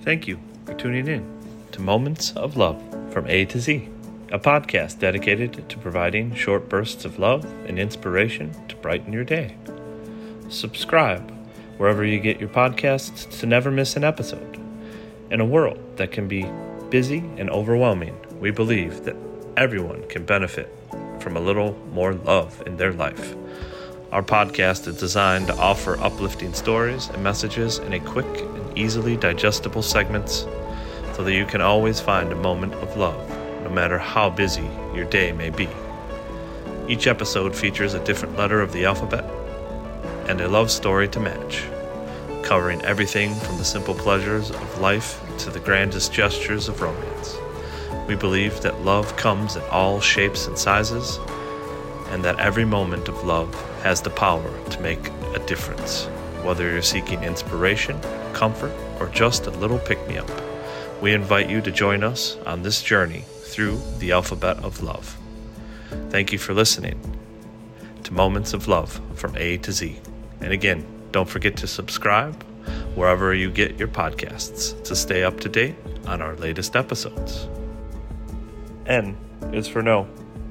Thank you for tuning in to Moments of Love from A to Z, a podcast dedicated to providing short bursts of love and inspiration to brighten your day. Subscribe wherever you get your podcasts to never miss an episode. In a world that can be busy and overwhelming, we believe that everyone can benefit from a little more love in their life. Our podcast is designed to offer uplifting stories and messages in a quick and easily digestible segments so that you can always find a moment of love, no matter how busy your day may be. Each episode features a different letter of the alphabet and a love story to match, covering everything from the simple pleasures of life to the grandest gestures of romance. We believe that love comes in all shapes and sizes, and that every moment of love has the power to make a difference. Whether you're seeking inspiration, comfort, or just a little pick-me-up, we invite you to join us on this journey through the alphabet of love. Thank you for listening to Moments of Love from A to Z. And again, don't forget to subscribe wherever you get your podcasts to stay up to date on our latest episodes. N is for no.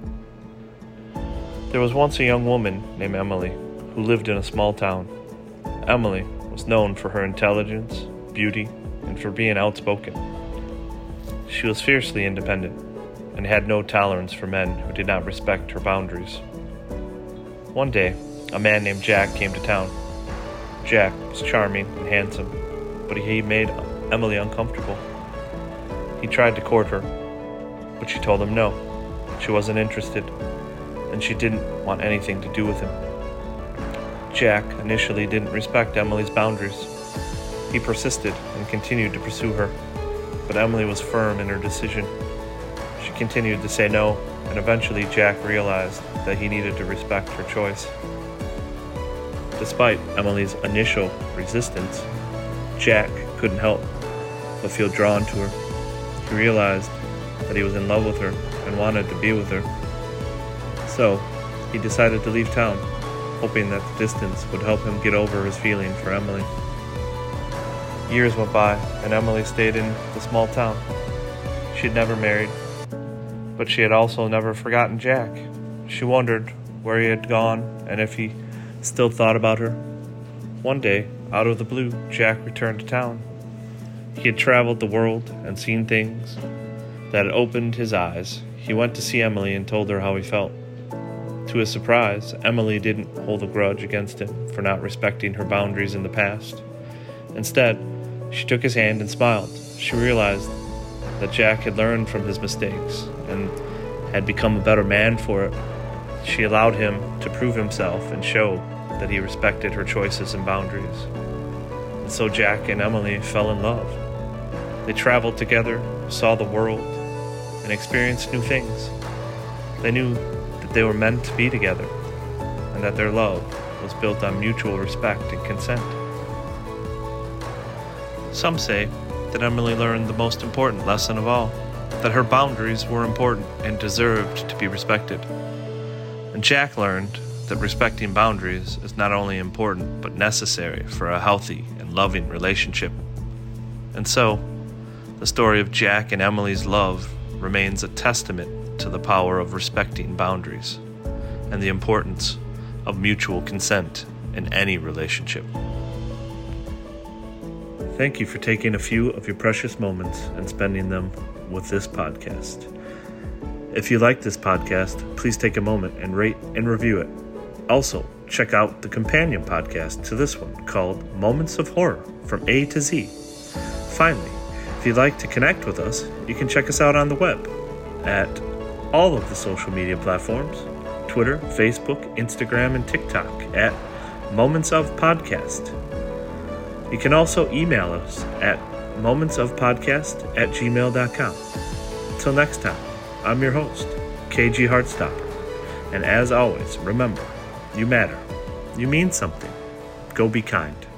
There was once a young woman named Emily who lived in a small town. Emily was known for her intelligence, beauty, and for being outspoken. She was fiercely independent and had no tolerance for men who did not respect her boundaries. One day, a man named Jack came to town. Jack was charming and handsome, but he made Emily uncomfortable. He tried to court her, but she told him no, she wasn't interested, and she didn't want anything to do with him. Jack initially didn't respect Emily's boundaries. He persisted and continued to pursue her, but Emily was firm in her decision. She continued to say no, and eventually Jack realized that he needed to respect her choice. Despite Emily's initial resistance, Jack couldn't help but feel drawn to her. He realized that he was in love with her and wanted to be with her. So, he decided to leave town, hoping that the distance would help him get over his feeling for Emily. Years went by, and Emily stayed in the small town. She had never married, but she had also never forgotten Jack. She wondered where he had gone and if he still thought about her. One day, out of the blue, Jack returned to town. He had traveled the world and seen things that had opened his eyes. He went to see Emily and told her how he felt. To his surprise, Emily didn't hold a grudge against him for not respecting her boundaries in the past. Instead, she took his hand and smiled. She realized that Jack had learned from his mistakes and had become a better man for it. She allowed him to prove himself and show that he respected her choices and boundaries. And so Jack and Emily fell in love. They traveled together, saw the world, and experienced new things. They knew that they were meant to be together, and that their love was built on mutual respect and consent. Some say that Emily learned the most important lesson of all, that her boundaries were important and deserved to be respected. And Jack learned that respecting boundaries is not only important but necessary for a healthy and loving relationship. And so, the story of Jack and Emily's love remains a testament to the power of respecting boundaries and the importance of mutual consent in any relationship. Thank you for taking a few of your precious moments and spending them with this podcast. If you like this podcast, please take a moment and rate and review it. Also, check out the companion podcast to this one called Moments of Horror from A to Z. Finally, if you'd like to connect with us, you can check us out on the web at all of the social media platforms, Twitter, Facebook, Instagram, and TikTok at Moments of Podcast. You can also email us at momentsofpodcast@gmail.com. Until next time, I'm your host, KG Heartstopper, and as always, remember, you matter, you mean something, go be kind.